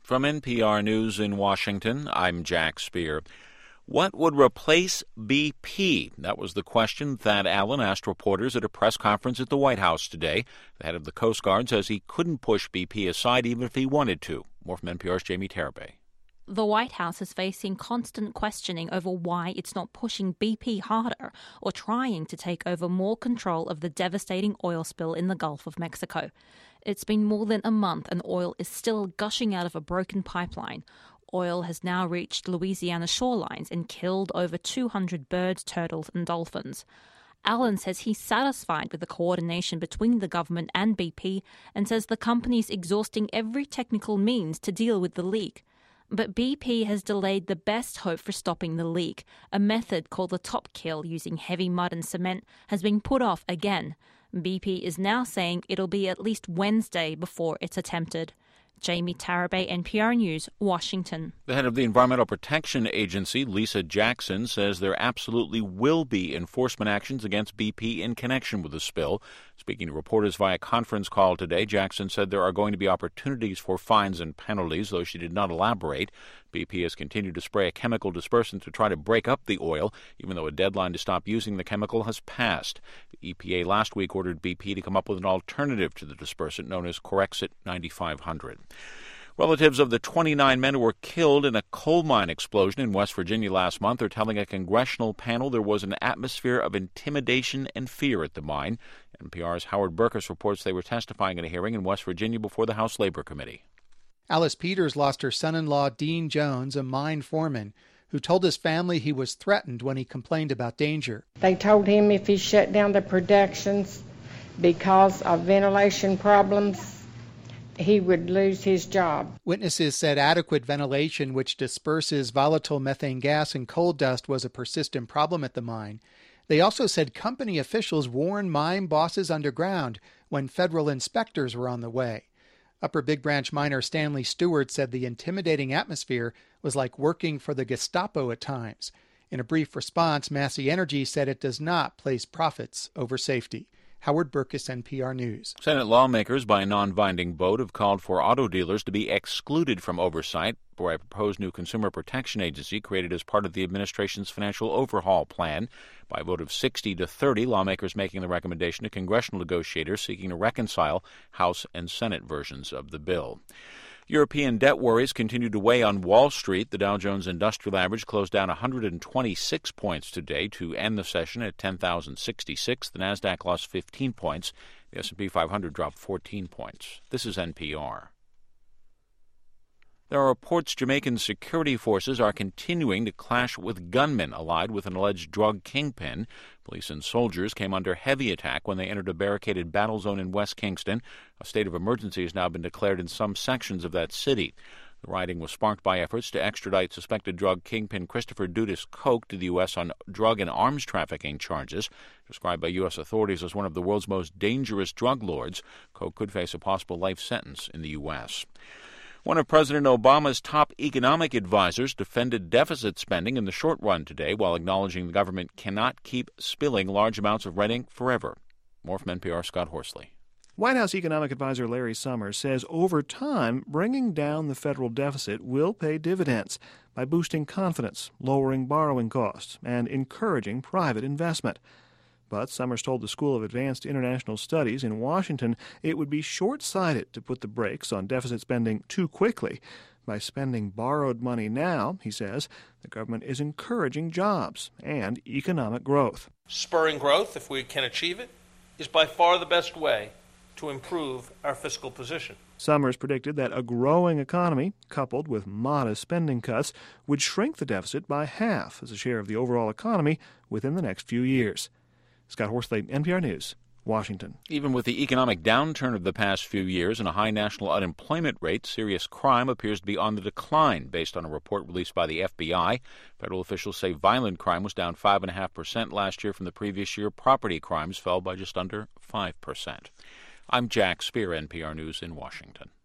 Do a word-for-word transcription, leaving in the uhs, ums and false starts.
From N P R News in Washington, I'm Jack Speer. What would replace B P? That was the question Thad Allen asked reporters at a press conference at the White House today. The head of the Coast Guard says he couldn't push B P aside even if he wanted to. More from N P R's Jamie Tarabay. The White House is facing constant questioning over why it's not pushing B P harder or trying to take over more control of the devastating oil spill in the Gulf of Mexico. It's been more than a month and oil is still gushing out of a broken pipeline. Oil has now reached Louisiana shorelines and killed over two hundred birds, turtles and dolphins. Allen says he's satisfied with the coordination between the government and B P and says the company's exhausting every technical means to deal with the leak. But B P has delayed the best hope for stopping the leak. A method called the top kill using heavy mud and cement has been put off again. B P is now saying it'll be at least Wednesday before it's attempted. Jamie Tarabay, N P R News, Washington. The head of the Environmental Protection Agency, Lisa Jackson, says there absolutely will be enforcement actions against B P in connection with the spill. Speaking to reporters via conference call today, Jackson said there are going to be opportunities for fines and penalties, though she did not elaborate. B P has continued to spray a chemical dispersant to try to break up the oil, even though a deadline to stop using the chemical has passed. The E P A last week ordered B P to come up with an alternative to the dispersant known as Corexit ninety-five hundred. Relatives of the twenty-nine men who were killed in a coal mine explosion in West Virginia last month are telling a congressional panel there was an atmosphere of intimidation and fear at the mine. N P R's Howard Burkus reports they were testifying at a hearing in West Virginia before the House Labor Committee. Alice Peters lost her son-in-law, Dean Jones, a mine foreman, who told his family he was threatened when he complained about danger. They told him if he shut down the productions because of ventilation problems, he would lose his job. Witnesses said adequate ventilation, which disperses volatile methane gas and coal dust, was a persistent problem at the mine. They also said company officials warned mine bosses underground when federal inspectors were on the way. Upper Big Branch miner Stanley Stewart said the intimidating atmosphere was like working for the Gestapo at times. In a brief response, Massey Energy said it does not place profits over safety. Howard Burkus, N P R News. Senate lawmakers, by a non-binding vote, have called for auto dealers to be excluded from oversight for a proposed new consumer protection agency created as part of the administration's financial overhaul plan. By a vote of sixty to thirty, lawmakers making the recommendation to congressional negotiators seeking to reconcile House and Senate versions of the bill. European debt worries continue to weigh on Wall Street. The Dow Jones Industrial Average closed down one hundred twenty-six points today to end the session at ten thousand sixty-six. The Nasdaq lost fifteen points. The S and P five hundred dropped fourteen points. This is N P R. There are reports Jamaican security forces are continuing to clash with gunmen allied with an alleged drug kingpin. Police and soldiers came under heavy attack when they entered a barricaded battle zone in West Kingston. A state of emergency has now been declared in some sections of that city. The rioting was sparked by efforts to extradite suspected drug kingpin Christopher Dudas Koch to the U S on drug and arms trafficking charges. Described by U S authorities as one of the world's most dangerous drug lords, Koch could face a possible life sentence in the U S One of President Obama's top economic advisors defended deficit spending in the short run today while acknowledging the government cannot keep spilling large amounts of red ink forever. More from N P R Scott Horsley. White House economic advisor Larry Summers says over time, bringing down the federal deficit will pay dividends by boosting confidence, lowering borrowing costs, and encouraging private investment. But Summers told the School of Advanced International Studies in Washington it would be short-sighted to put the brakes on deficit spending too quickly. By spending borrowed money now, he says, the government is encouraging jobs and economic growth. Spurring growth, if we can achieve it, is by far the best way to improve our fiscal position. Summers predicted that a growing economy, coupled with modest spending cuts, would shrink the deficit by half as a share of the overall economy within the next few years. Scott Horsley, N P R News, Washington. Even with the economic downturn of the past few years and a high national unemployment rate, serious crime appears to be on the decline, based on a report released by the F B I. Federal officials say violent crime was down five point five percent last year from the previous year. Property crimes fell by just under five percent. I'm Jack Speer, N P R News in Washington.